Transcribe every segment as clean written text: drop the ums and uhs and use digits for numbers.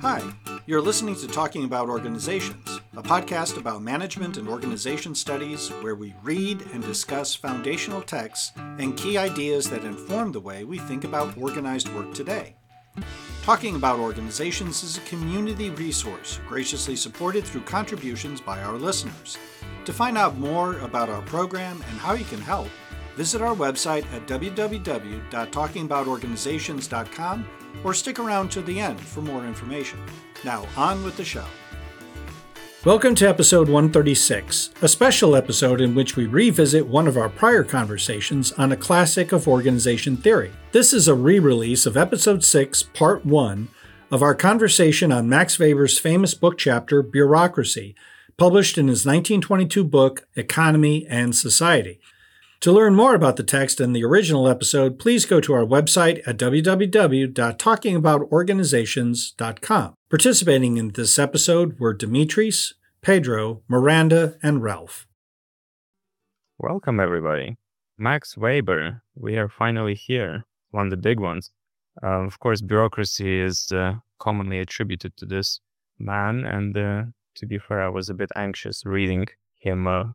Hi, you're listening to Talking About Organizations, a podcast about management and organization studies where we read and discuss foundational texts and key ideas that inform the way we think about organized work today. Talking About Organizations is a community resource graciously supported through contributions by our listeners. To find out more about our program and how you can help, visit our website at www.talkingaboutorganizations.com or stick around to the end for more information. Now, on with the show. Welcome to episode 136, a special episode in which we revisit one of our prior conversations on a classic of organization theory. This is a re-release of episode 6, part 1 of our conversation on Max Weber's famous book chapter, Bureaucracy, published in his 1922 book, Economy and Society. To learn more about the text and the original episode, please go to our website at www.talkingaboutorganizations.com. Participating in this episode were Dimitris, Pedro, Miranda, and Ralph. Welcome, everybody. Max Weber, we are finally here, one of the big ones. Of course, bureaucracy is commonly attributed to this man, and to be fair, I was a bit anxious reading him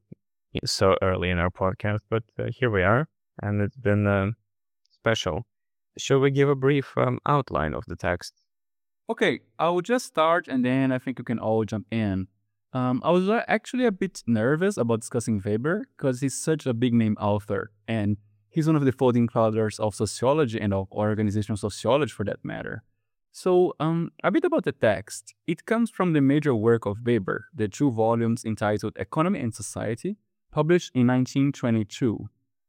so early in our podcast, but here we are, and it's been special. Shall we give a brief outline of the text? Okay, I will just start, and then I think you can all jump in. I was actually a bit nervous about discussing Weber, because he's such a big-name author, and he's one of the founding fathers of sociology and of organizational sociology, for that matter. So, a bit about the text. It comes from the major work of Weber, the 2 volumes entitled Economy and Society, published in 1922.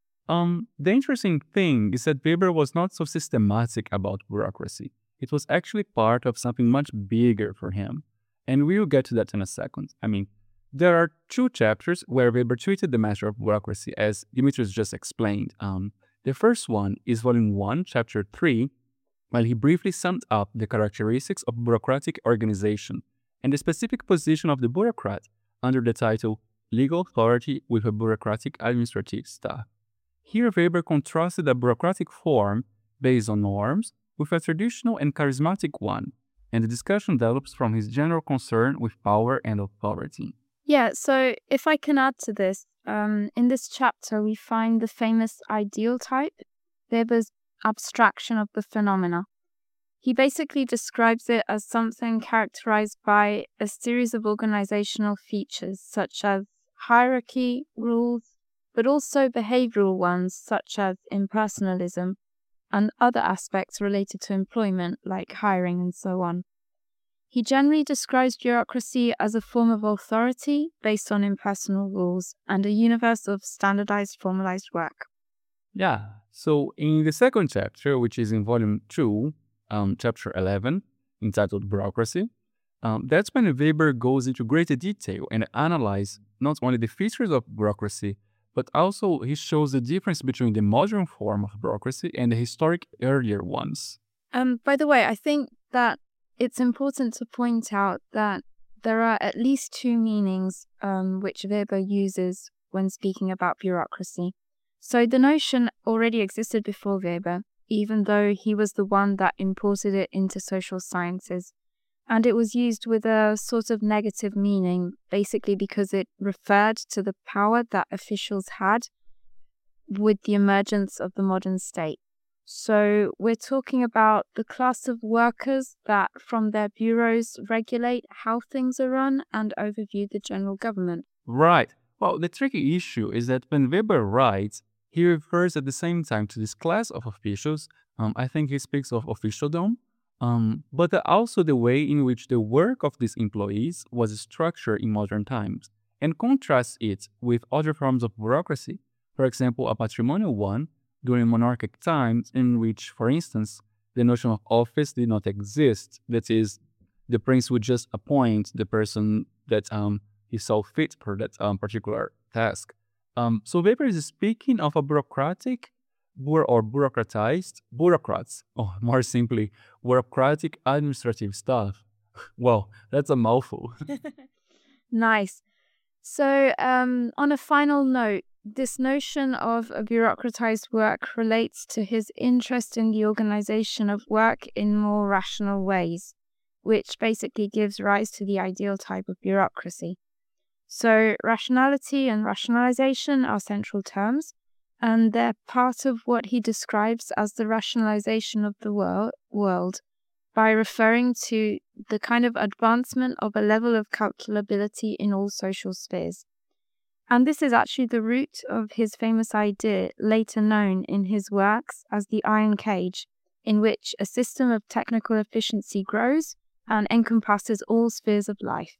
The interesting thing is that Weber was not so systematic about bureaucracy. It was actually part of something much bigger for him. And we will get to that in a second. I mean, there are 2 chapters where Weber treated the matter of bureaucracy, as Dimitris just explained. The first one is volume 1, chapter 3, while he briefly summed up the characteristics of bureaucratic organization and the specific position of the bureaucrat under the title Legal Authority with a Bureaucratic Administrative Staff. Here, Weber contrasted a bureaucratic form based on norms with a traditional and charismatic one, and the discussion develops from his general concern with power and authority. Yeah, so if I can add to this, in this chapter we find the famous ideal type, Weber's abstraction of the phenomena. He basically describes it as something characterized by a series of organizational features such as hierarchy, rules, but also behavioral ones such as impersonalism and other aspects related to employment like hiring and so on. He generally describes bureaucracy as a form of authority based on impersonal rules and a universe of standardized formalized work. Yeah, so in the second chapter, which is in volume 2, chapter 11, entitled Bureaucracy, that's when Weber goes into greater detail and analyzes not only the features of bureaucracy, but also he shows the difference between the modern form of bureaucracy and the historic earlier ones. By the way, I think that it's important to point out that there are at least 2 meanings which Weber uses when speaking about bureaucracy. So the notion already existed before Weber, even though he was the one that imported it into social sciences. And it was used with a sort of negative meaning, basically because it referred to the power that officials had with the emergence of the modern state. So we're talking about the class of workers that from their bureaus regulate how things are run and overview the general government. Right. Well, the tricky issue is that when Weber writes, he refers at the same time to this class of officials. I think he speaks of officialdom, but also the way in which the work of these employees was structured in modern times, and contrasts it with other forms of bureaucracy, for example, a patrimonial one during monarchic times in which, for instance, the notion of office did not exist. That is, the prince would just appoint the person that he saw fit for that particular task. So Weber is speaking of a bureaucratic or bureaucratized bureaucrats, or more simply, bureaucratic administrative staff. Well, that's a mouthful. Nice. So on a final note, this notion of a bureaucratized work relates to his interest in the organization of work in more rational ways. which basically gives rise to the ideal type of bureaucracy. So rationality and rationalization are central terms, and they're part of what he describes as the rationalization of the world by referring to the kind of advancement of a level of calculability in all social spheres. And this is actually the root of his famous idea, later known in his works as the iron cage, in which a system of technical efficiency grows and encompasses all spheres of life.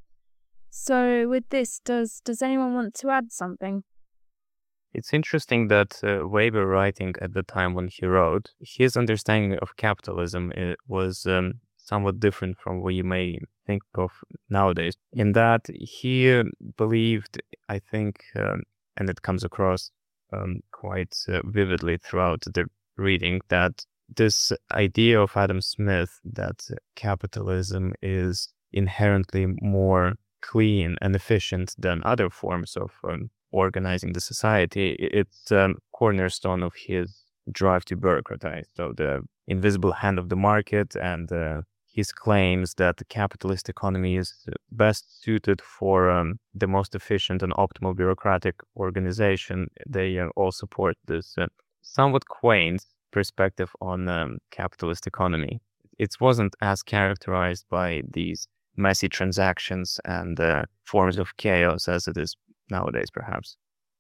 So with this, does anyone want to add something? It's interesting that Weber, writing at the time when he wrote, his understanding of capitalism was somewhat different from what you may think of nowadays, in that he believed, I think, and it comes across quite vividly throughout the reading, that this idea of Adam Smith that capitalism is inherently more clean and efficient than other forms of organizing the society, it's a cornerstone of his drive to bureaucratize. So the invisible hand of the market and his claims that the capitalist economy is best suited for the most efficient and optimal bureaucratic organization, they all support this somewhat quaint perspective on capitalist economy. It wasn't as characterized by these messy transactions and forms of chaos as it is nowadays, perhaps.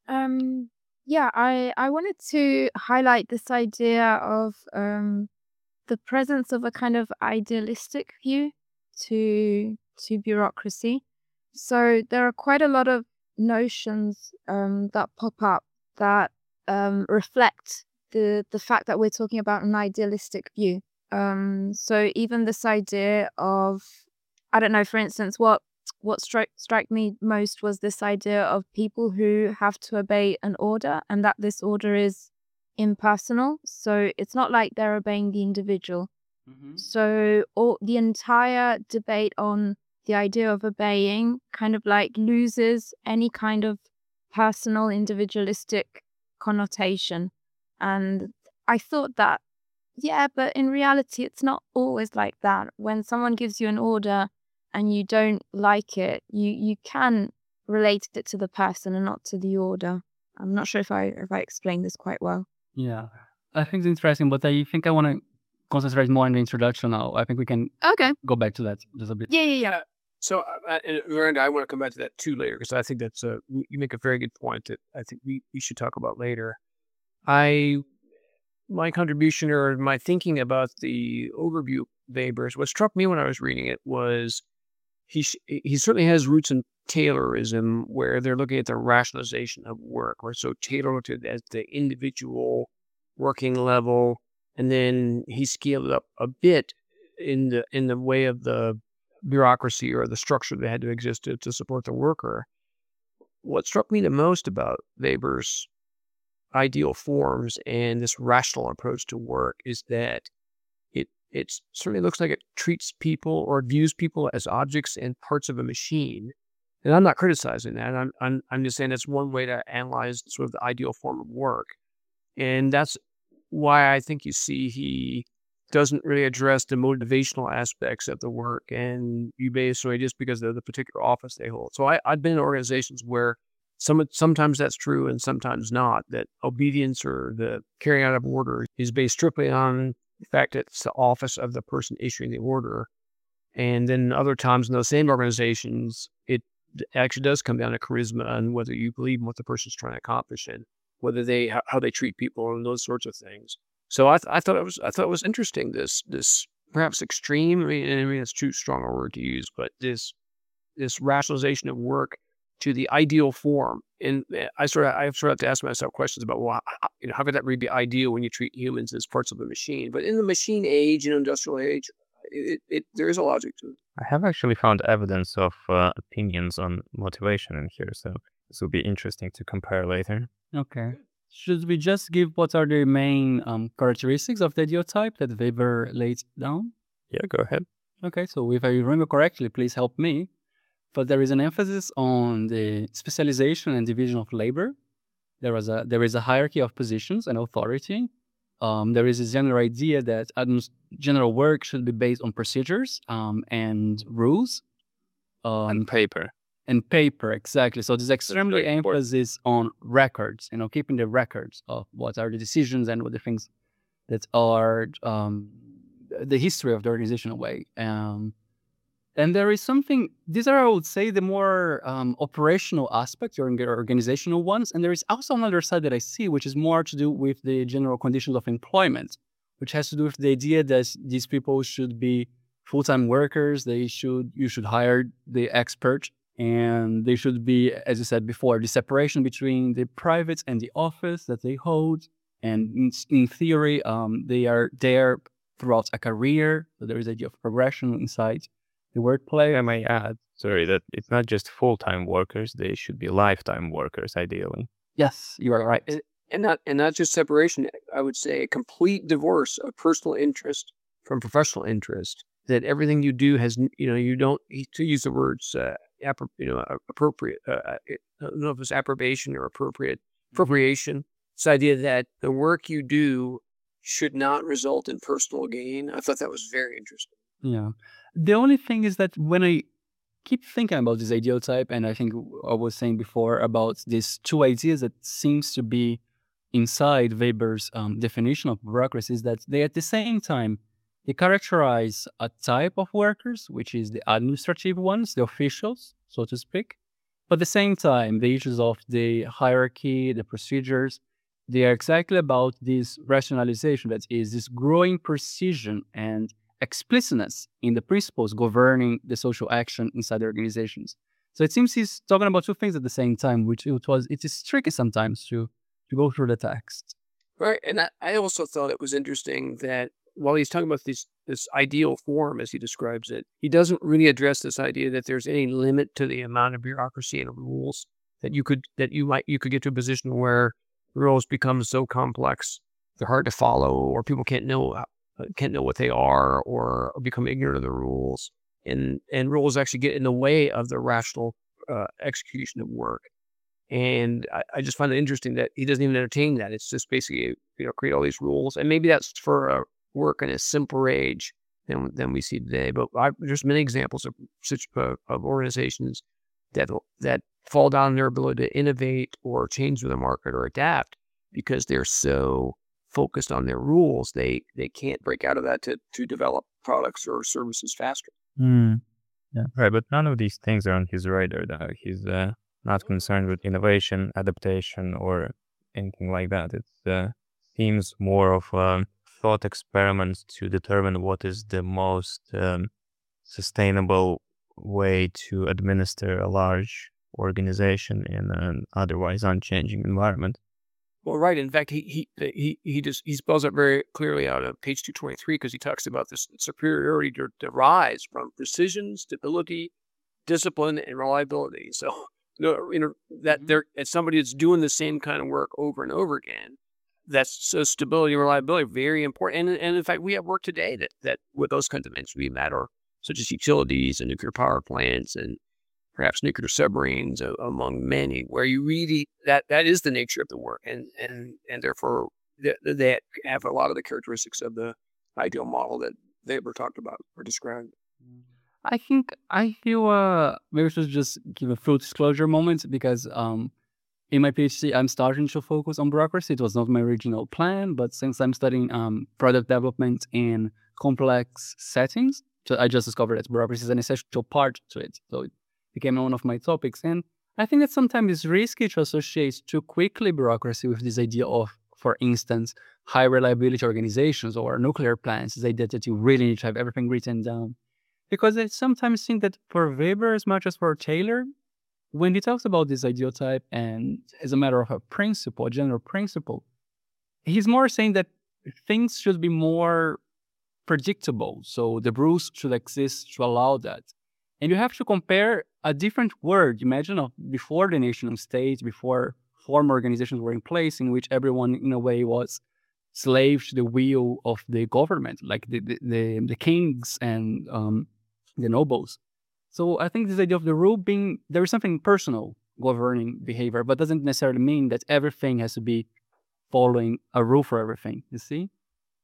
Yeah, I wanted to highlight this idea of the presence of a kind of idealistic view to bureaucracy. So there are quite a lot of notions that pop up that reflect the fact that we're talking about an idealistic view. So even this idea of, I don't know, for instance, what struck me most was this idea of people who have to obey an order, and that this order is impersonal. So it's not like they're obeying the individual. Mm-hmm. So the entire debate on the idea of obeying kind of like loses any kind of personal, individualistic connotation. And I thought that, yeah, but in reality, it's not always like that. When someone gives you an order and you don't like it, you can relate it to the person and not to the order. I'm not sure if I explained this quite well. Yeah, I think it's interesting, but I think I want to concentrate more on the introduction now. I think we can go back to that just a bit. Yeah. So, Miranda, I want to come back to that too later, because I think that's you make a very good point that I think we should talk about later. My contribution or my thinking about the overview of Weber's, what struck me when I was reading it was he certainly has roots in Taylorism, where they're looking at the rationalization of work, or so Taylor looked at it as the individual working level, and then he scaled it up a bit in the way of the bureaucracy or the structure that had to exist to support the worker. What struck me the most about Weber's ideal forms and this rational approach to work is that it certainly looks like it treats people or views people as objects and parts of a machine. And I'm not criticizing that. I'm just saying that's one way to analyze sort of the ideal form of work. And that's why I think you see he doesn't really address the motivational aspects of the work and you basically just because of the particular office they hold. So I've been in organizations where sometimes that's true and sometimes not, that obedience or the carrying out of order is based strictly on the fact that it's the office of the person issuing the order. And then other times in those same organizations, it actually does come down to charisma and whether you believe in what the person's trying to accomplish and whether how they treat people and those sorts of things. So I thought it was interesting, this perhaps extreme, I mean it's too strong a word to use, but this rationalization of work to the ideal form. And I've sort of had to ask myself questions about, well, how could that really be ideal when you treat humans as parts of a machine? But in the machine age and industrial age, there is a logic to it. I have actually found evidence of opinions on motivation in here, so this will be interesting to compare later. Okay. Should we just give what are the main characteristics of the ideal type that Weber laid down? Yeah, go ahead. Okay, so if I remember correctly, please help me. But there is an emphasis on the specialization and division of labor. There is a hierarchy of positions and authority. There is a general idea that general work should be based on procedures and rules. And paper. And paper, exactly. So there's extremely emphasis on records, keeping the records of what are the decisions and what the things that are the history of the organization away. And there is something, these are, I would say, the more operational aspects or organizational ones. And there is also another side that I see, which is more to do with the general conditions of employment, which has to do with the idea that these people should be full-time workers. You should hire the expert, and they should be, as you said before, the separation between the private and the office that they hold. And in theory, they are there throughout a career. So there is an idea of progression inside the workplace. I might add, that it's not just full-time workers, they should be lifetime workers, ideally. Yes, you are right. And not just separation, I would say a complete divorce of personal interest from professional interest, that everything you do has, you don't, to use the words, appropriate, I don't know if it's approbation or appropriation. It's the idea that the work you do should not result in personal gain. I thought that was very interesting. Yeah. The only thing is that when I keep thinking about this ideotype, and I think I was saying before about these two ideas that seems to be inside Weber's definition of bureaucracy, is that they at the same time, they characterize a type of workers, which is the administrative ones, the officials, so to speak. But at the same time, the issues of the hierarchy, the procedures, they are exactly about this rationalization, that is this growing precision and explicitness in the principles governing the social action inside the organizations. So it seems he's talking about two things at the same time, which it is tricky sometimes to go through the text. Right, and I also thought it was interesting that while he's talking about this ideal form, as he describes it, he doesn't really address this idea that there's any limit to the amount of bureaucracy and rules that you could get to a position where rules become so complex they're hard to follow, or people can't know what they are, or become ignorant of the rules, and rules actually get in the way of the rational execution of work. And I just find it interesting that he doesn't even entertain that. It's just basically create all these rules, and maybe that's for work in a simpler age than we see today. But there's many examples of such of organizations that fall down on their ability to innovate or change with the market or adapt because they're so focused on their rules. They can't break out of that to develop products or services faster. Yeah, right. But none of these things are on his radar. He's not concerned with innovation, adaptation, or anything like that. It seems more of thought experiments to determine what is the most sustainable way to administer a large organization in an otherwise unchanging environment. Well, right. In fact, he spells it very clearly out of page 223, because he talks about this superiority derives from precision, stability, discipline, and reliability. So, that it's somebody that's doing the same kind of work over and over again. So stability and reliability, very important. And in fact, we have work today that with those kinds of things we matter, such as utilities and nuclear power plants and perhaps nuclear submarines, among many, where you really, that is the nature of the work. And therefore, they have a lot of the characteristics of the ideal model that Weber talked about or described. I think I feel maybe we should just give a full disclosure moment, because in my PhD, I'm starting to focus on bureaucracy. It was not my original plan, but since I'm studying product development in complex settings, I just discovered that bureaucracy is an essential part to it. So it became one of my topics. And I think that sometimes it's risky to associate too quickly bureaucracy with this idea of, for instance, high reliability organizations or nuclear plants, this idea that you really need to have everything written down. Because I sometimes think that for Weber, as much as for Taylor, when he talks about this ideotype and as a matter of a principle, a general principle, he's more saying that things should be more predictable. So the rules should exist to allow that. And you have to compare a different world. Imagine before the nation state, before formal organizations were in place, in which everyone in a way was slave to the will of the government, like the kings and the nobles. So I think this idea of the rule being, there is something personal governing behavior, but doesn't necessarily mean that everything has to be following a rule for everything, you see?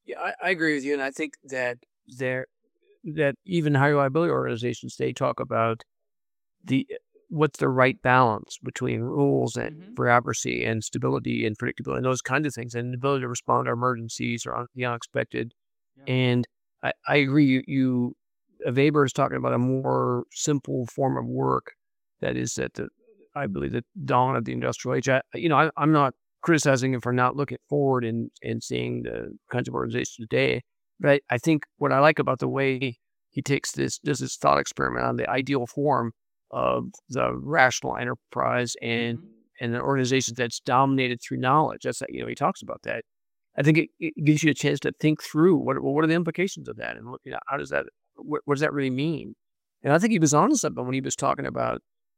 Yeah, I agree with you, and I think that that even high reliability organizations, they talk about the what's the right balance between rules and for accuracy and stability and predictability and those kinds of things, and the ability to respond to emergencies or the unexpected. And I agree. Weber is talking about a more simple form of work that is at the, I believe, the dawn of the industrial age. I'm not criticizing him for not looking forward and seeing the kinds of organizations today, but I think what I like about the way he does this thought experiment on the ideal form of the rational enterprise and an organization that's dominated through knowledge. That's he talks about that. I think it gives you a chance to think through what are the implications of that, and look, how does that, what does that really mean? And I think he was onto something when he was talking about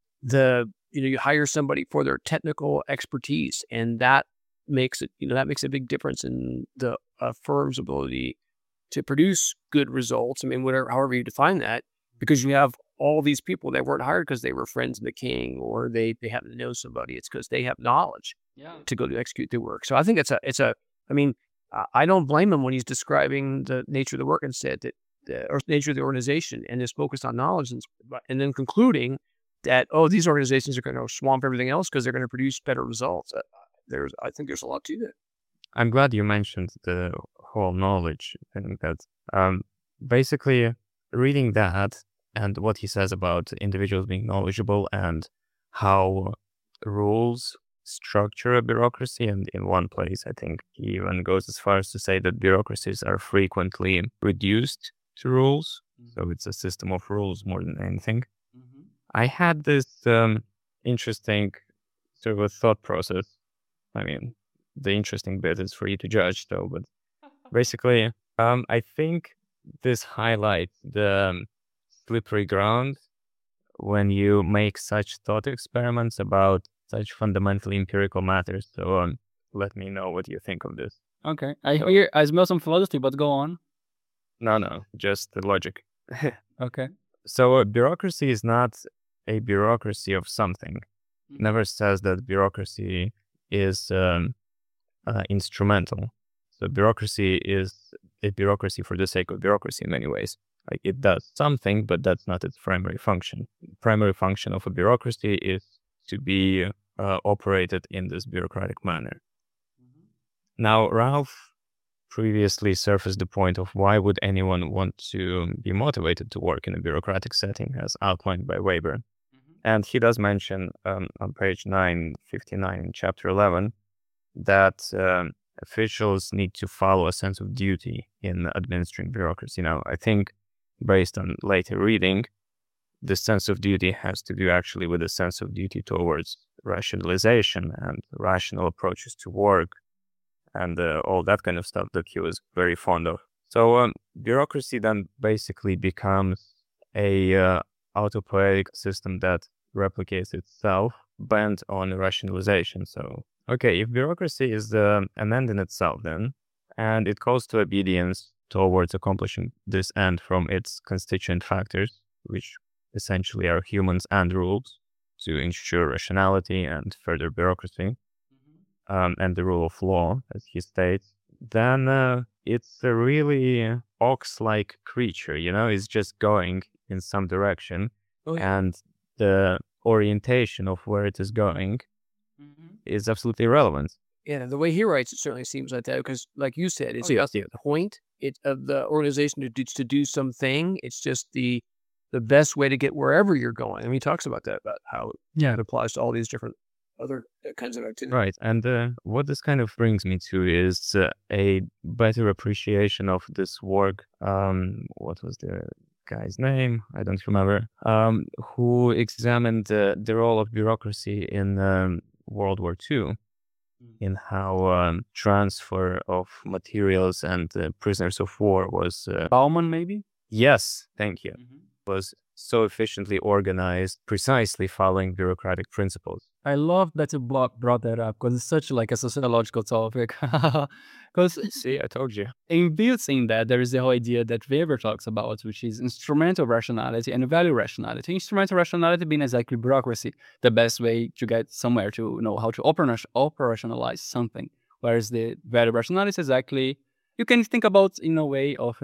you hire somebody for their technical expertise, and that makes it, that makes a big difference in the firm's ability to produce good results. I mean, however you define that, because you have all these people that weren't hired because they were friends of the king or they happen to know somebody. It's because they have knowledge to go to execute the work. So I think I mean, I don't blame him when he's describing the nature of the work and said that or nature of the organization and is focused on knowledge and then concluding that, these organizations are going to swamp everything else because they're going to produce better results. I think there's a lot to that. I'm glad you mentioned the whole knowledge thing. That basically reading that and what he says about individuals being knowledgeable and how rules structure a bureaucracy, and in one place I think he even goes as far as to say that bureaucracies are frequently reduced to rules. So it's a system of rules more than anything. I had this interesting sort of a thought process. I mean, the interesting bit is for you to judge, though. But basically, I think this highlights the slippery ground when you make such thought experiments about such fundamentally empirical matters. So let me know what you think of this. Okay. I smell some philosophy, but go on. No, just the logic. Okay. So bureaucracy is not a bureaucracy of something. It never says that bureaucracy is instrumental. So bureaucracy is a bureaucracy for the sake of bureaucracy in many ways. Like, it does something, but that's not its primary function. The primary function of a bureaucracy is to be operated in this bureaucratic manner. Now, Ralph previously surfaced the point of why would anyone want to be motivated to work in a bureaucratic setting as outlined by Weber. And he does mention on page 959 in chapter 11 that officials need to follow a sense of duty in administering bureaucracy. Now, I think based on later reading, the sense of duty has to do actually with a sense of duty towards rationalization and rational approaches to work and all that kind of stuff that he was very fond of. So bureaucracy then basically becomes a autopoietic system that replicates itself, bent on rationalization. So, okay, if bureaucracy is an end in itself then, and it calls to obedience towards accomplishing this end from its constituent factors, which essentially are humans and rules, to ensure rationality and further bureaucracy, and the rule of law, as he states, then it's a really ox-like creature, it's just going in some direction, and the orientation of where it is going is absolutely irrelevant. Yeah, the way he writes, it certainly seems like that, because like you said, it's just the point of the organization to do something. It's just the best way to get wherever you're going. I mean, he talks about that, about how it applies to all these different other kinds of activities. Right. And what this kind of brings me to is a better appreciation of this work. What was the guy's name? I don't remember. Who examined the role of bureaucracy in World War II, in how transfer of materials and prisoners of war was... Bauman, maybe? Yes, thank you. Was so efficiently organized, precisely following bureaucratic principles. I love that you brought that up, because it's such like a sociological topic. Because see, I told you. Inbuilt in that, there is the whole idea that Weber talks about, which is instrumental rationality and value rationality. Instrumental rationality being exactly bureaucracy, the best way to get somewhere, to know how to operationalize something. Whereas the value rationality is exactly you can think about in a way of,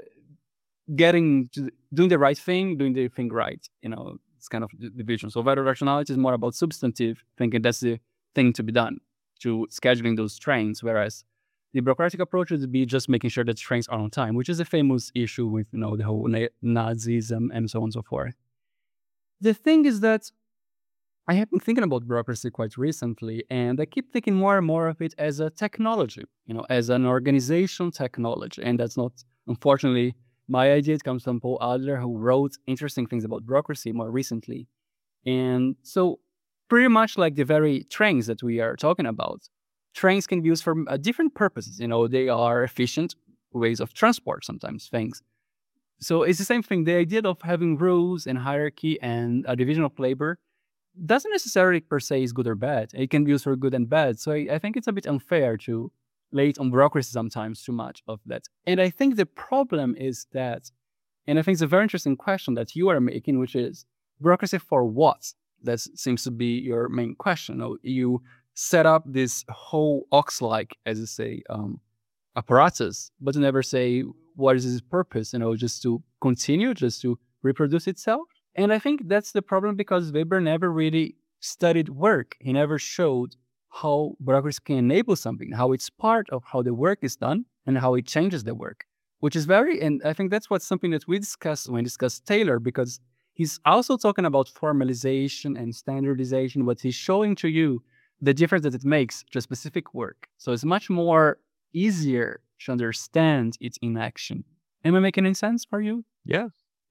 doing the right thing, doing the thing right. It's kind of the division. So vital rationality is more about substantive thinking. That's the thing to be done, to scheduling those trains. Whereas the bureaucratic approach would be just making sure that trains are on time, which is a famous issue with, the whole Nazism and so on and so forth. The thing is that I have been thinking about bureaucracy quite recently, and I keep thinking more and more of it as a technology, as an organization technology. And that's not, unfortunately, my idea. It comes from Paul Adler, who wrote interesting things about bureaucracy more recently. And so pretty much like the very trains that we are talking about, trains can be used for different purposes. They are efficient ways of transport sometimes, things. So it's the same thing. The idea of having rules and hierarchy and a division of labor doesn't necessarily per se is good or bad. It can be used for good and bad. So I think it's a bit unfair to lay it on bureaucracy sometimes too much of that. And I think the problem is that, and I think it's a very interesting question that you are making, which is bureaucracy for what? That seems to be your main question. You set up this whole ox-like, as you say, apparatus, but you never say what is its purpose, just to continue, just to reproduce itself. And I think that's the problem, because Weber never really studied work. He never showed how bureaucracy can enable something, how it's part of how the work is done and how it changes the work, which is and I think that's something that we discussed when we discussed Taylor, because he's also talking about formalization and standardization, but he's showing to you the difference that it makes to a specific work. So it's much more easier to understand it in action. Am I making any sense for you? Yes.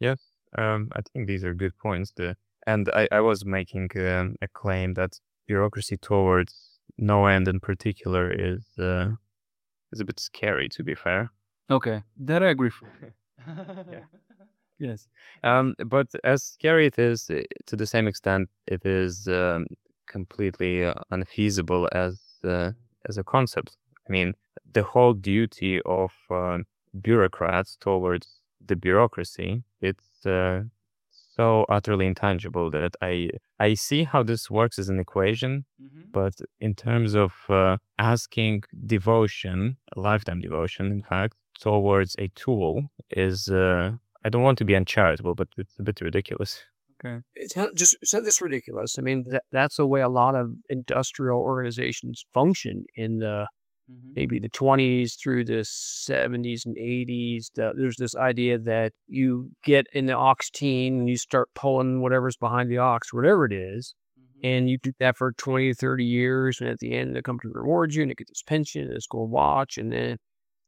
I think these are good points. And I was making a claim that bureaucracy towards no end in particular is a bit scary, to be fair. Okay, that I agree with. Yeah. Yes. But as scary it is, to the same extent, it is completely unfeasible as a concept. I mean, the whole duty of bureaucrats towards the bureaucracy, it's so utterly intangible that I see how this works as an equation, but in terms of asking devotion, lifetime devotion, in fact, towards a tool is, I don't want to be uncharitable, but it's a bit ridiculous. Okay. It's not this ridiculous. I mean, that's the way a lot of industrial organizations function in the maybe the 20s through the 70s and 80s. There's this idea that you get in the ox team and you start pulling whatever's behind the ox, whatever it is, and you do that for 20 or 30 years, and at the end the company rewards you and you get this pension and this gold watch, and then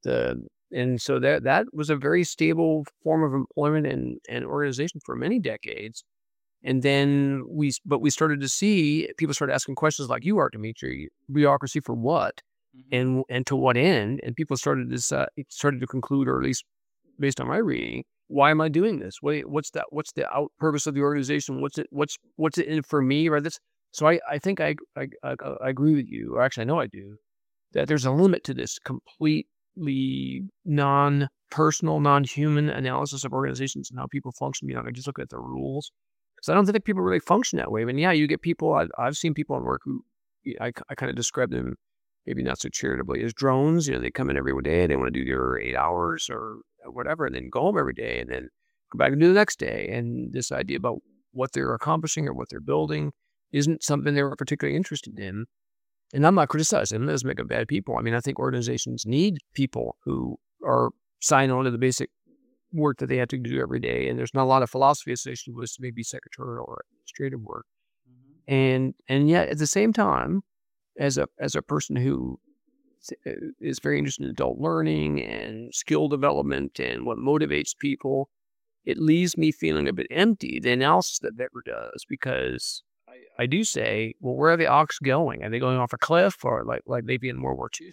and so that was a very stable form of employment and organization for many decades. And then we started to see people started asking questions like you are, Dimitri, bureaucracy for what? And to what end? And people started to conclude, or at least based on my reading, why am I doing this? What's the purpose of the organization? What's it in for me? Right? So I think I agree with you, or actually I know I do, that there's a limit to this completely non-personal, non-human analysis of organizations and how people function. I just look at the rules, because I don't think people really function that way. I mean, yeah, you get people. I've seen people in work who I kind of describe them, maybe not so charitably, as drones. They come in every day, they want to do their 8 hours or whatever, and then go home every day and then go back and do the next day. And this idea about what they're accomplishing or what they're building isn't something they were particularly interested in. And I'm not criticizing them. That doesn't make them bad people. I mean, I think organizations need people who are signed on to the basic work that they have to do every day. And there's not a lot of philosophy associated with maybe secretarial or administrative work. And yet at the same time, as a person who is very interested in adult learning and skill development and what motivates people, it leaves me feeling a bit empty, the analysis that Weber does, because I do say, well, where are the ox going? Are they going off a cliff, or like maybe in World War II?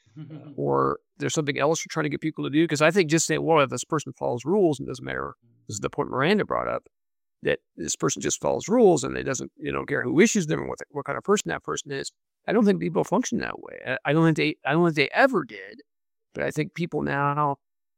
Or there's something else you're trying to get people to do? Because I think just saying, well, if this person follows rules, it doesn't matter. This is the point Miranda brought up, that this person just follows rules and they don't care who issues them or what kind of person that person is. I don't think people function that way. I don't think they ever did. But I think people now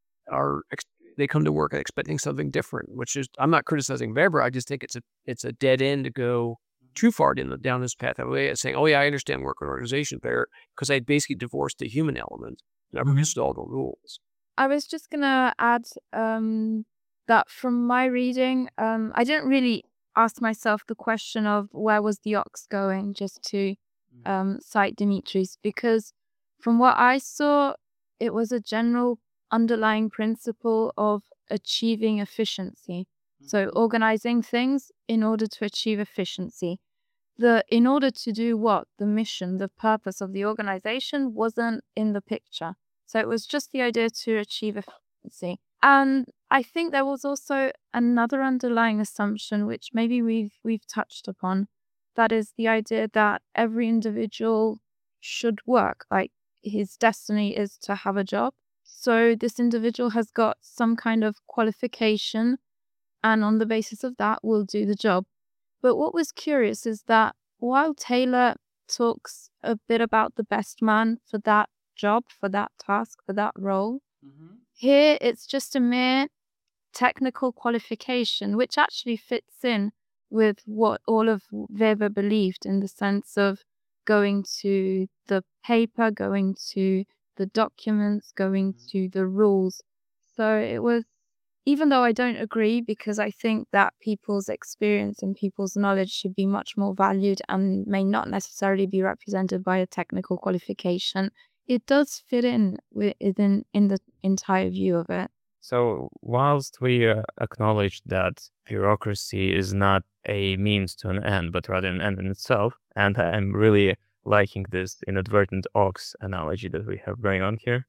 they come to work expecting something different, which is, I'm not criticizing Weber. I just think it's a dead end to go too far down this path of saying, oh yeah, I understand work and organization better, because I basically divorced the human element never missed all the rules. I was just going to add that from my reading, I didn't really ask myself the question of where was the ox going, just to cite Demetrius, because from what I saw, it was a general underlying principle of achieving efficiency. So organizing things in order to achieve efficiency. In order to do what? The mission, the purpose of the organization wasn't in the picture. So it was just the idea to achieve efficiency. And I think there was also another underlying assumption, which maybe we've touched upon, that is the idea that every individual should work, like his destiny is to have a job. So this individual has got some kind of qualification, and on the basis of that will do the job. But what was curious is that while Taylor talks a bit about the best man for that job, for that task, for that role, here it's just a mere technical qualification, which actually fits in with what all of Weber believed, in the sense of going to the paper, going to the documents, going to the rules. So it was, even though I don't agree, because I think that people's experience and people's knowledge should be much more valued and may not necessarily be represented by a technical qualification, it does fit in within the entire view of it. So whilst we acknowledge that bureaucracy is not a means to an end, but rather an end in itself, and I'm really liking this inadvertent ox analogy that we have going on here.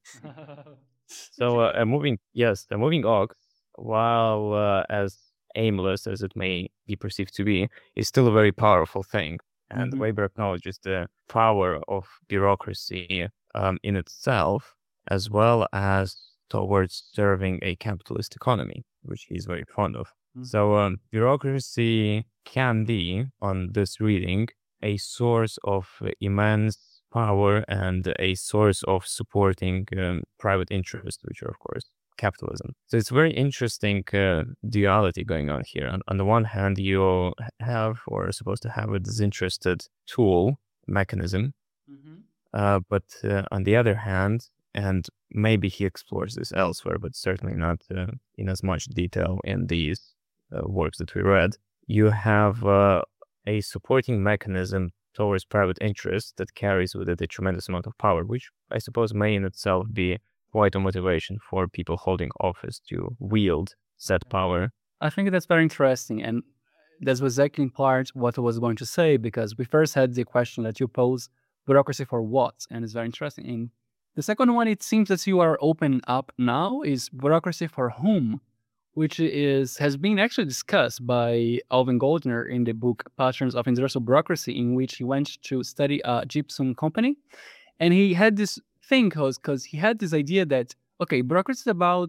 So a moving ox, while as aimless as it may be perceived to be, is still a very powerful thing. And Weber acknowledges the power of bureaucracy in itself, as well as towards serving a capitalist economy, which he's very fond of. So bureaucracy can be, on this reading, a source of immense power and a source of supporting private interests, which are, of course, capitalism. So it's very interesting duality going on here. On the one hand, you have, or are supposed to have, a disinterested tool mechanism, but on the other hand, and maybe he explores this elsewhere, but certainly not in as much detail in these works that we read, you have a supporting mechanism towards private interests that carries with it a tremendous amount of power, which I suppose may in itself be quite a motivation for people holding office to wield said power. I think that's very interesting, and that was exactly in part what I was going to say, because we first had the question that you pose, bureaucracy for what? And it's very interesting. And the second one, it seems that you are opening up now, is bureaucracy for whom? Which has been actually discussed by Alvin Goldner in the book Patterns of Industrial Bureaucracy, in which he went to study a gypsum company. And he had this thing, because he had this idea that, okay, bureaucracy is about,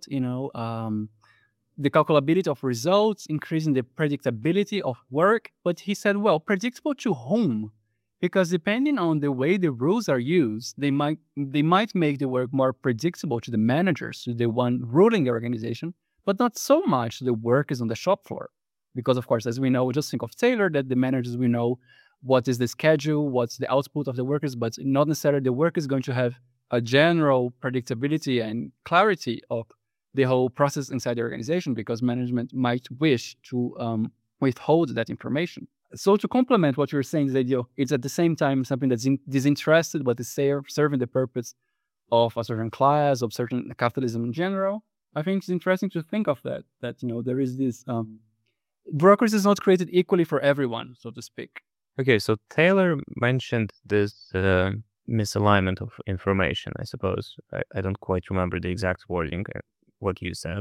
the calculability of results, increasing the predictability of work. But he said, well, predictable to whom? Because depending on the way the rules are used, they might make the work more predictable to the managers, to the one ruling the organization, but not so much the workers on the shop floor. Because, of course, as we know, just think of Taylor, that the managers, we know what is the schedule, what's the output of the workers, but not necessarily the worker is going to have a general predictability and clarity of the whole process inside the organization, because management might wish to withhold that information. So to complement what you're saying, Zadio, it's at the same time something that's disinterested, but is serving the purpose of a certain class, of certain capitalism in general. I think it's interesting to think of that there is this, bureaucracy is not created equally for everyone, so to speak. Okay, so Taylor mentioned this misalignment of information, I suppose. I don't quite remember the exact wording, what you said.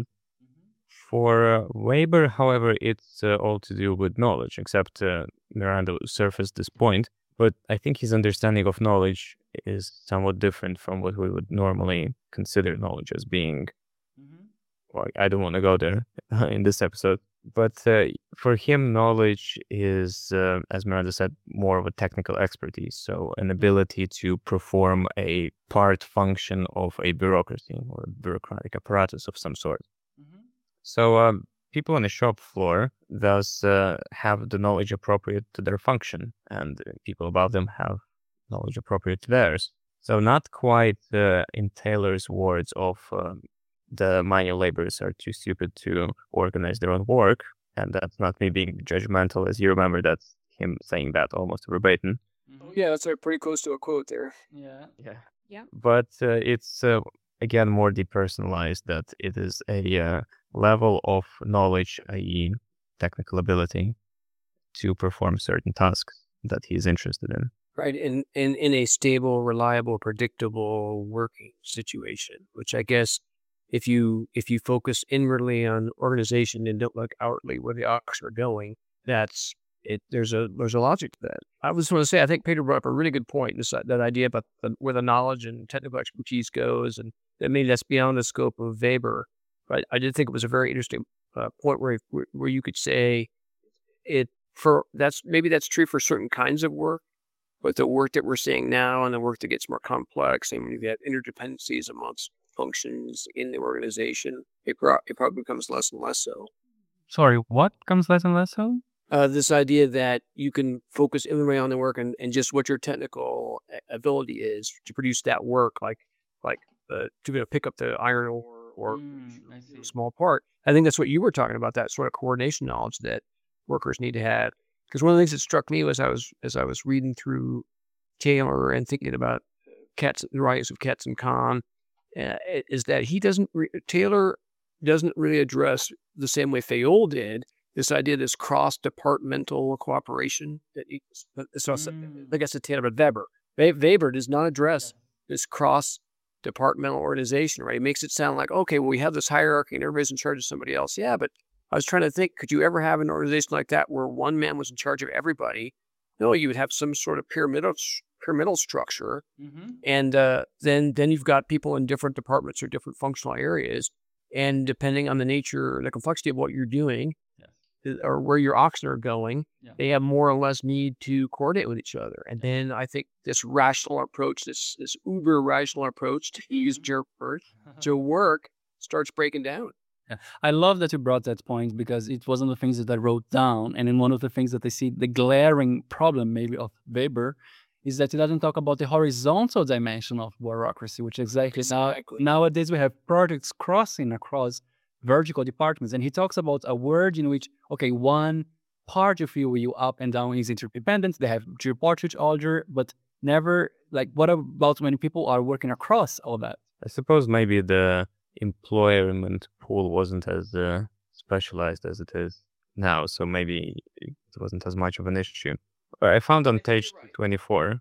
For Weber, however, it's all to do with knowledge, except Miranda surfaced this point. But I think his understanding of knowledge is somewhat different from what we would normally consider knowledge as being. Well, I don't want to go there in this episode. But for him, knowledge is, as Miranda said, more of a technical expertise. So an ability to perform a part function of a bureaucracy or a bureaucratic apparatus of some sort. So people on the shop floor thus have the knowledge appropriate to their function, and people above them have knowledge appropriate to theirs. So not quite in Taylor's words of the manual laborers are too stupid to organize their own work. And that's not me being judgmental, as you remember, that's him saying that almost verbatim. Yeah, that's pretty close to a quote there. Yeah. Yeah. But it's, again, more depersonalized, that it is a level of knowledge, i.e. technical ability, to perform certain tasks that he's interested in. Right, in a stable, reliable, predictable working situation, which I guess if you focus inwardly on organization and don't look outwardly where the ox are going, that's it. There's a logic to that. I just want to say, I think Peter brought up a really good point. That idea about where the knowledge and technical expertise goes, and maybe that's beyond the scope of Weber. But I did think it was a very interesting point where you could say that's true for certain kinds of work. But the work that we're seeing now and the work that gets more complex, and when you have interdependencies amongst functions in the organization, it probably becomes less and less so. Sorry, what comes less and less so? This idea that you can focus inwardly on the work and just what your technical ability is to produce that work, like to pick up the iron ore or a small part. I think that's what you were talking about, that sort of coordination knowledge that workers need to have. Because one of the things that struck me was as I was reading through Taylor and thinking about the writings of Katz-Kahn, is that Taylor doesn't really address the same way Fayol did this idea of this cross-departmental cooperation. I guess it's Taylor, but Weber does not address this cross-departmental organization, right? It makes it sound like, okay, well, we have this hierarchy and everybody's in charge of somebody else. Yeah, but I was trying to think, could you ever have an organization like that where one man was in charge of everybody? No, you would have some sort of pyramidal structure. And then you've got people in different departments or different functional areas. And depending on the nature, the complexity of what you're doing, or where your oxen are going, they have more or less need to coordinate with each other. And then I think this rational approach, this uber rational approach, to use Jerk word, to work, starts breaking down. Yeah. I love that you brought that point, because it was one of the things that I wrote down. And in one of the things that I see, the glaring problem maybe of Weber, is that he doesn't talk about the horizontal dimension of bureaucracy, which exactly. Nowadays we have projects crossing across vertical departments. And he talks about a word in which, okay, one part of you up and down is interdependent. They have to report to each other, but never, like, what about when people are working across all that? I suppose maybe the employment pool wasn't as specialized as it is now, so maybe it wasn't as much of an issue. I found on page 24,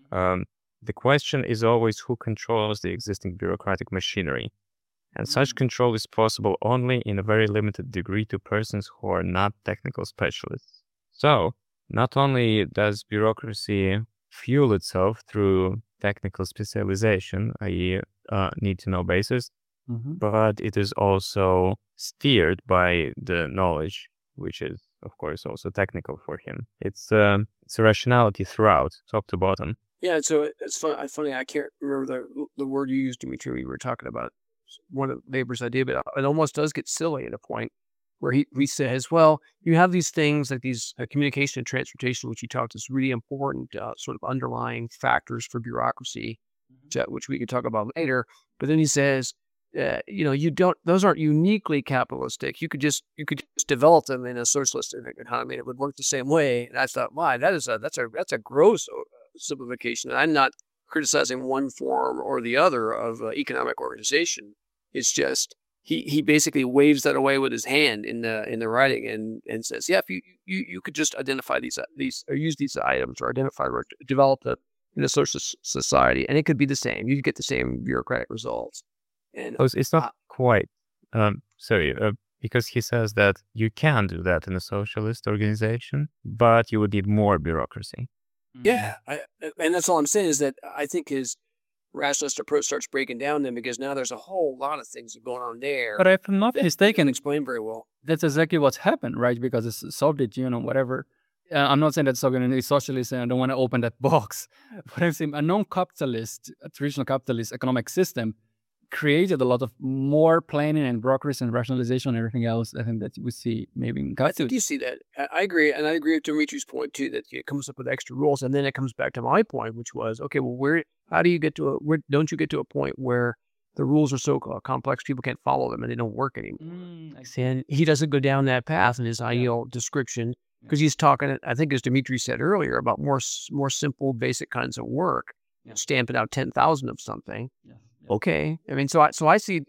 the question is always who controls the existing bureaucratic machinery, and such control is possible only in a very limited degree to persons who are not technical specialists. So, not only does bureaucracy fuel itself through technical specialization, i.e. need-to-know basis, but it is also steered by the knowledge, which is, of course, also technical for him. It's a rationality throughout, top to bottom. Yeah, so it's funny. I can't remember the word you used, Dimitri, when you were talking about one of Weber's idea, but it almost does get silly at a point where he says, well, you have these things like these communication and transportation, which he talked is really important sort of underlying factors for bureaucracy, which we could talk about later. But then he says, those aren't uniquely capitalistic. You could just develop them in a socialistic economy, and it would work the same way. And I thought, that's a gross simplification. And I'm not criticizing one form or the other of economic organization. It's just he basically waves that away with his hand in the writing and says, yeah, if you could just identify these or use these items or identify or develop them in a social society, and it could be the same. You get the same bureaucratic results. And it's not quite, because he says that you can do that in a socialist organization, but you would need more bureaucracy. Yeah, and that's all I'm saying is that I think his rationalist approach starts breaking down then, because now there's a whole lot of things going on there. But if I'm not mistaken, explain very well. That's exactly what's happened, right? Because it's Soviet Union, whatever. I'm not saying that Soviet Union is socialist, and I don't want to open that box. But I'm saying a non-capitalist, a traditional capitalist economic system created a lot of more planning and bureaucracy and rationalization and everything else. I think that we see maybe in I think you see that. I agree. And I agree with Dimitri's point too, that it comes up with extra rules. And then it comes back to my point, which was, okay, well, How do you get to don't you get to a point where the rules are so complex people can't follow them and they don't work anymore? And he doesn't go down that path in his ideal description because he's talking, I think as Dimitri said earlier, about more simple, basic kinds of work. Stamping out 10,000 of something. Okay. I mean, so I see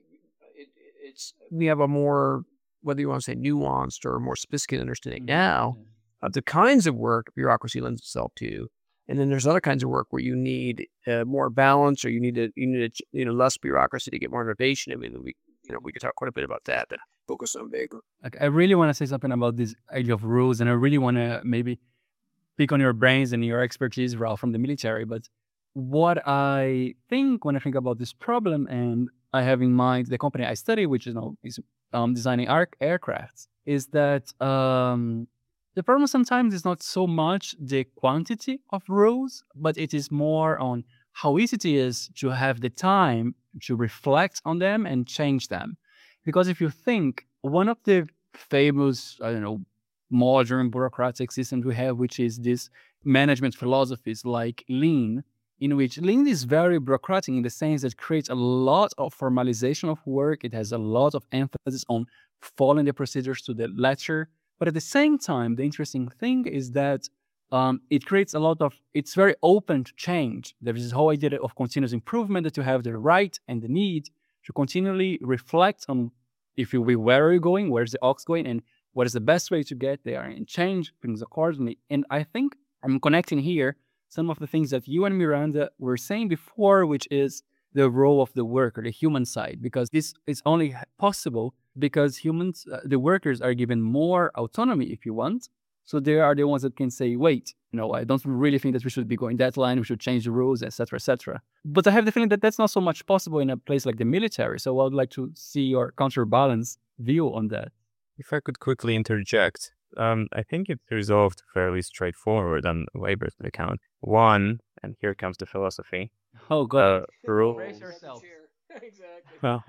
we have a more, whether you want to say nuanced or more sophisticated understanding now of the kinds of work bureaucracy lends itself to. And then there's other kinds of work where you need more balance, or you need less bureaucracy to get more innovation. I mean, we could talk quite a bit about that, but focus on Weber. I really want to say something about this idea of rules, and I really want to maybe pick on your brains and your expertise, Ralph, from the military. But what I think when I think about this problem, and I have in mind the company I study, which is designing aircrafts, is that the problem sometimes is not so much the quantity of rules, but it is more on how easy it is to have the time to reflect on them and change them. Because if you think, one of the famous, modern bureaucratic systems we have, which is this management philosophies like Lean, in which Lean is very bureaucratic in the sense that it creates a lot of formalization of work. It has a lot of emphasis on following the procedures to the letter. But at the same time, the interesting thing is that it creates it's very open to change. There is this whole idea of continuous improvement, that you have the right and the need to continually reflect on, if you will, where are you going, where's the ox going, and what is the best way to get there, and change things accordingly. And I think I'm connecting here some of the things that you and Miranda were saying before, which is the role of the worker, the human side, because this is only possible because humans, the workers, are given more autonomy, if you want. So they are the ones that can say, wait, I don't really think that we should be going that line, we should change the rules, etc., etc. But I have the feeling that that's not so much possible in a place like the military. So I would like to see your counterbalance view on that. If I could quickly interject, I think it's resolved fairly straightforward on Weber's account. One, and here comes the philosophy. Oh, God. Rules. Brace yourself. Exactly. Well,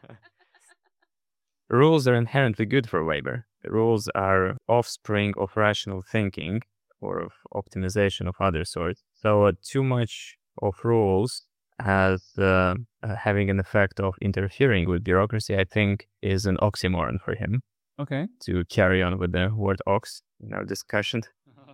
rules are inherently good for Weber. Rules are offspring of rational thinking or of optimization of other sorts. So too much of rules as having an effect of interfering with bureaucracy, I think, is an oxymoron for him. Okay. To carry on with the word ox in our discussion.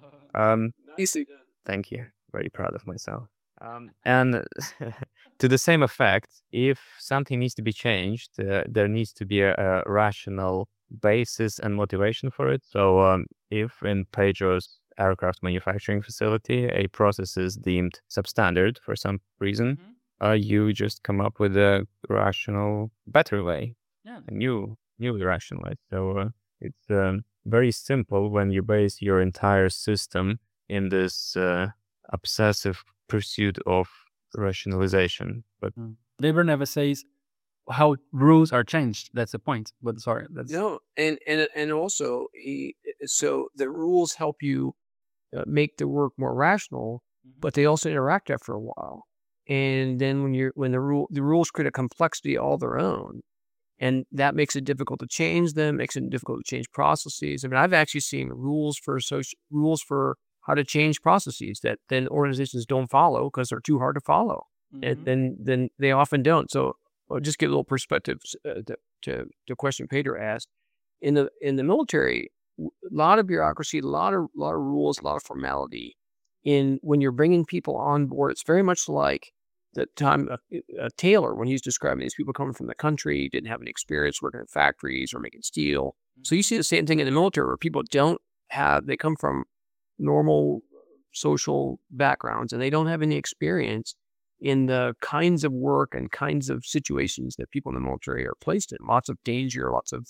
Thank you. Very proud of myself. And to the same effect, if something needs to be changed, there needs to be a rational basis and motivation for it. So if in Pedro's aircraft manufacturing facility, a process is deemed substandard for some reason, you just come up with a rational, better way, a new rational way. So it's very simple when you base your entire system in this obsessive pursuit of rationalization. But Weber never says how rules are changed. That's the point. But sorry, that's no, and also so the rules help you make the work more rational, but they also interact after a while. And then when the rules create a complexity all their own, and that makes it difficult to change them, makes it difficult to change processes. I mean, I've actually seen rules for how to change processes that then organizations don't follow because they're too hard to follow. And then they often don't. So I'll just give a little perspective to the question Pedro asked. In the military, a lot of bureaucracy, a lot of rules, a lot of formality. When you're bringing people on board, it's very much like the time Taylor, when he's describing these people coming from the country, didn't have any experience working in factories or making steel. So you see the same thing in the military where people they come from normal social backgrounds and they don't have any experience in the kinds of work and kinds of situations that people in the military are placed in. Lots of danger, lots of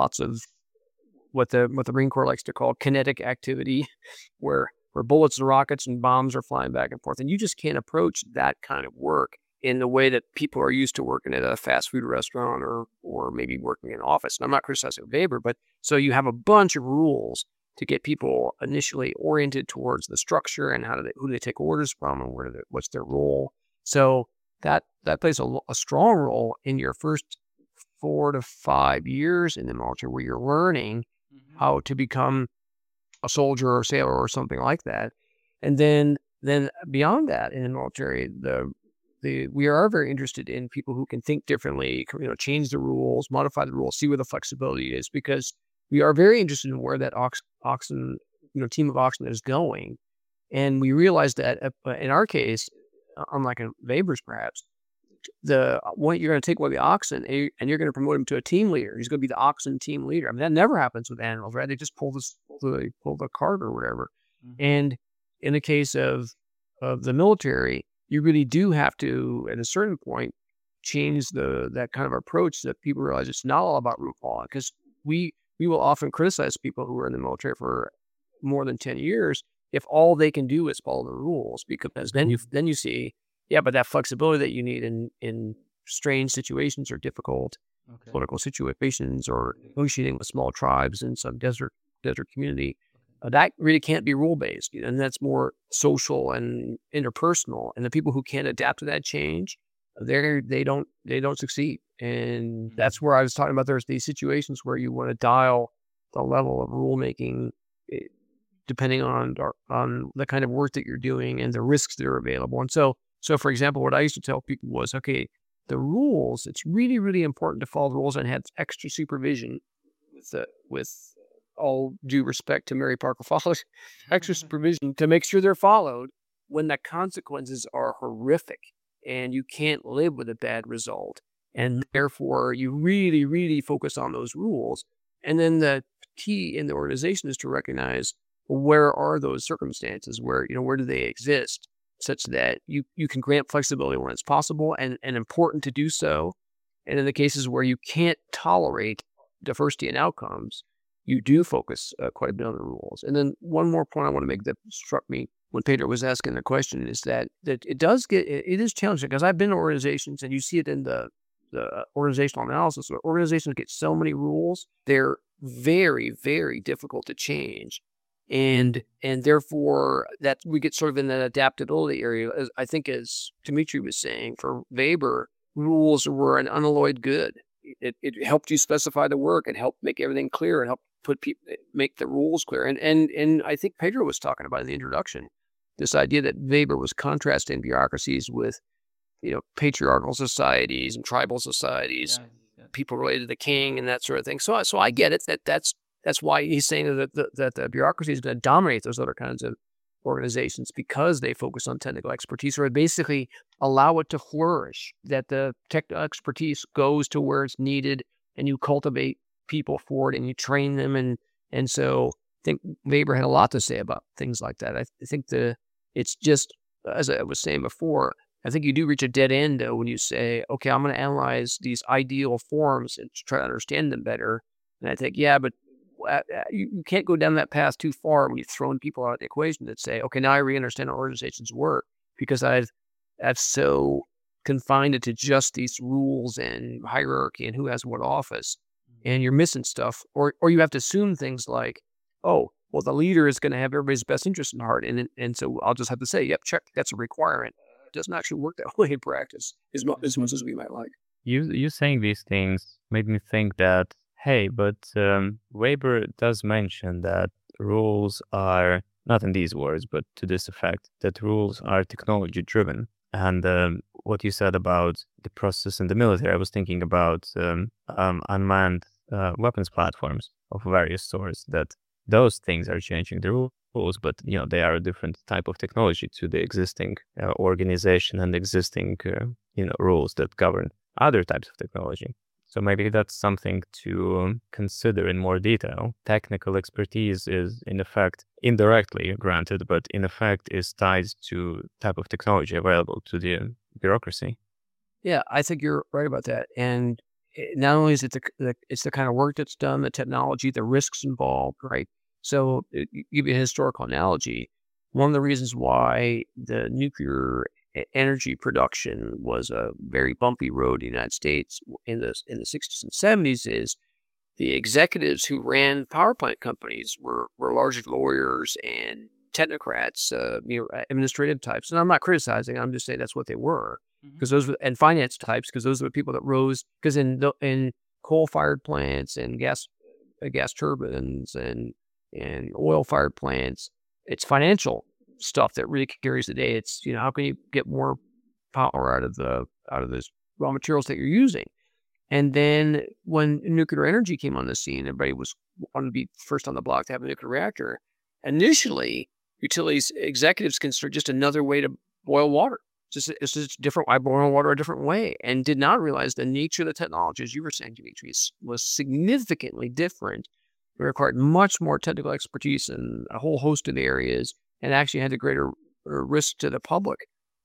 what the Marine Corps likes to call kinetic activity, where bullets and rockets and bombs are flying back and forth. And you just can't approach that kind of work in the way that people are used to working at a fast food restaurant or maybe working in an office. And I'm not criticizing Weber, but so you have a bunch of rules to get people initially oriented towards the structure and who do they take orders from and what's their role. So that plays a strong role in your first 4 to 5 years in the military, where you're learning how to become a soldier or sailor or something like that. And then beyond that in the military, we are very interested in people who can think differently, change the rules, modify the rules, see where the flexibility is, because we are very interested in where that Oxen, team of Oxen is going. And we realize that in our case, unlike in Weber's perhaps, you're going to take away the Oxen and you're going to promote him to a team leader. He's going to be the Oxen team leader. I mean, that never happens with animals, right? They just pull the cart or whatever. Mm-hmm. And in the case of the military, you really do have to, at a certain point, change that kind of approach, that people realize it's not all about rule following. Because we will often criticize people who are in the military for more than 10 years if all they can do is follow the rules, because then you see, yeah, but that flexibility that you need in strange situations or difficult political situations, or negotiating with small tribes in some desert community, that really can't be rule-based, and that's more social and interpersonal. And the people who can't adapt to that change, they don't succead. And that's where I was talking about. There's these situations where you want to dial the level of rulemaking depending on the kind of work that you're doing and the risks that are available. And so for example, what I used to tell people was, okay, the rules, it's really, really important to follow the rules and have extra supervision with all due respect to Mary Parker Follett, extra supervision to make sure they're followed when the consequences are horrific and you can't live with a bad result. And therefore, you really, really focus on those rules. And then the key in the organization is to recognize, where are those circumstances, where do they exist, such that you can grant flexibility when it's possible and important to do so. And in the cases where you can't tolerate diversity in outcomes, you do focus quite a bit on the rules. And then one more point I want to make that struck me when Pedro was asking the question is that it is challenging, because I've been in organizations, and you see it in the organizational analysis, where organizations get so many rules, they're very, very difficult to change. And therefore that we get sort of in that adaptability area. I think, as Dimitri was saying, for Weber, rules were an unalloyed good. It helped you specify the work, and helped make everything clear, and help make the rules clear. And I think Pedro was talking about in the introduction, this idea that Weber was contrasting bureaucracies with, patriarchal societies and tribal societies, people related to the king and that sort of thing. So I get it. That's why he's saying that the bureaucracy is going to dominate those other kinds of organizations, because they focus on technical expertise, or basically allow it to flourish, that the technical expertise goes to where it's needed, and you cultivate people for it, and you train them. And so I think Weber had a lot to say about things like that. I think it's just, as I was saying before, I think you do reach a dead end when you say, okay, I'm going to analyze these ideal forms and try to understand them better. And I think, yeah, but you can't go down that path too far when you've thrown people out of the equation that say, okay, now I really understand how organizations work, because I've so confined it to just these rules and hierarchy and who has what office, and you're missing stuff. Or you have to assume things like, oh, well, the leader is going to have everybody's best interest in heart. And so I'll just have to say, yep, check, that's a requirement. It doesn't actually work that way in practice as much as we might like. You saying these things made me think that, hey, but Weber does mention that rules are, not in these words, but to this effect, that rules are technology driven. And what you said about the process in the military, I was thinking about unmanned weapons platforms of various sorts, that those things are changing the rules, but they are a different type of technology to the existing organization and existing rules that govern other types of technology. So maybe that's something to consider in more detail. Technical expertise is, in effect, indirectly granted, but in effect is tied to type of technology available to the bureaucracy. Yeah, I think you're right about that. And not only is it it's the kind of work that's done, the technology, the risks involved, right? So, give you a historical analogy. One of the reasons why the nuclear energy production was a very bumpy road in the United States in the 60s and 70s is the executives who ran power plant companies were largely lawyers and technocrats, administrative types. And I'm not criticizing; I'm just saying that's what they were, because those were, and finance types, because those are the people that rose. Because in coal-fired plants and gas turbines and oil-fired plants, it's financial stuff that really carries the day. It's, how can you get more power out of those raw materials that you're using. And then when nuclear energy came on the scene, everybody wanted to be first on the block to have a nuclear reactor. Initially, utilities executives considered just another way to boil water. It's just different. I boil water a different way, and did not realize the nature of the technology, as you were saying, Dimitri, was significantly different. It required much more technical expertise in a whole host of areas, and actually had a greater risk to the public.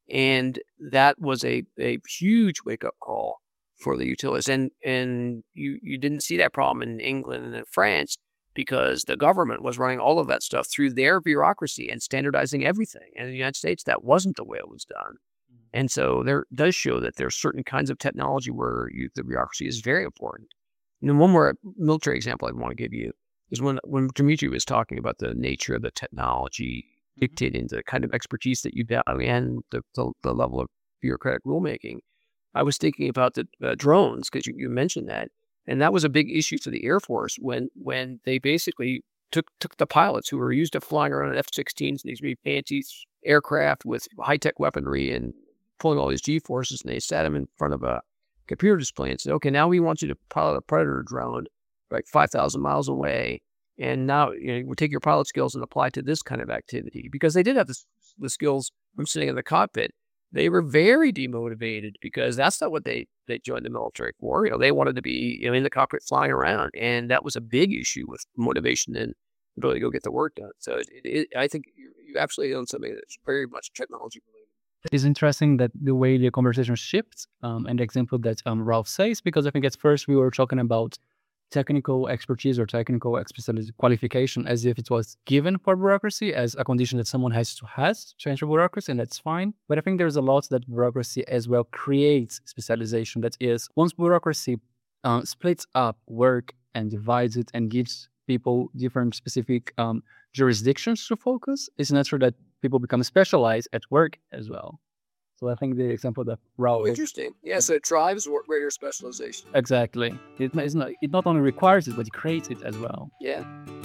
And that was a huge wake-up call for the utilities. And you didn't see that problem in England and in France, because the government was running all of that stuff through their bureaucracy and standardizing everything. And in the United States, that wasn't the way it was done. And so there does show that there's certain kinds of technology where the bureaucracy is very important. And one more military example I'd want to give you is when Dimitri was talking about the nature of the technology dictating the kind of expertise that you value and the level of bureaucratic rulemaking. I was thinking about the drones, because you mentioned that. And that was a big issue for the Air Force when they basically took the pilots who were used to flying around F-16s, these really fancy aircraft with high-tech weaponry and pulling all these G-forces, and they sat them in front of a computer display and said, okay, now we want you to pilot a Predator drone like 5,000 miles away. And now we'll take your pilot skills and apply to this kind of activity. Because they did have the skills from sitting in the cockpit. They were very demotivated because that's not what they joined the military for. They wanted to be in the cockpit flying around. And that was a big issue with motivation and ability to go get the work done. So I think you absolutely own something that's very much technology related. It's interesting that the way the conversation shifts and the example that Ralph says, because I think at first we were talking about technical expertise or technical qualification as if it was given for bureaucracy as a condition that someone has to enter bureaucracy, and that's fine. But I think there's a lot that bureaucracy as well creates specialization. That is, once bureaucracy splits up work and divides it and gives people different specific jurisdictions to focus, it's natural that people become specialized at work as well. So I think the example that Raul... Interesting. Yeah, so it drives greater specialization. Exactly. It not only requires it, but it creates it as well. Yeah.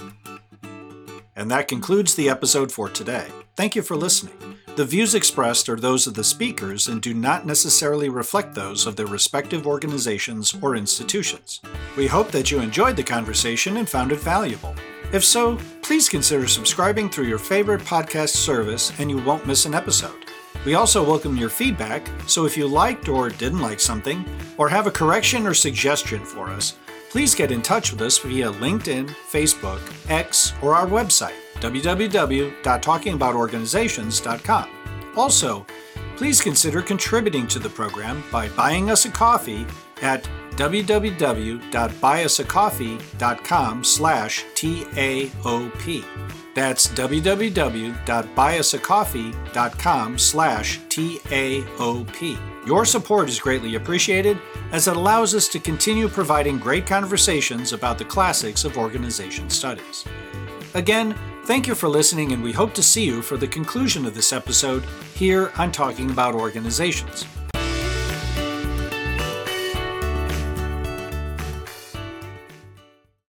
And that concludes the episode for today. Thank you for listening. The views expressed are those of the speakers and do not necessarily reflect those of their respective organizations or institutions. We hope that you enjoyed the conversation and found it valuable. If so, please consider subscribing through your favorite podcast service and you won't miss an episode. We also welcome your feedback, so if you liked or didn't like something, or have a correction or suggestion for us, please get in touch with us via LinkedIn, Facebook, X, or our website, www.talkingaboutorganizations.com. Also, please consider contributing to the program by buying us a coffee at www.buyusacoffee.com/TAOP. That's www.buyusacoffee.com/TAOP. Your support is greatly appreciated as it allows us to continue providing great conversations about the classics of organization studies. Again, thank you for listening, and we hope to see you for the conclusion of this episode here on Talking About Organizations.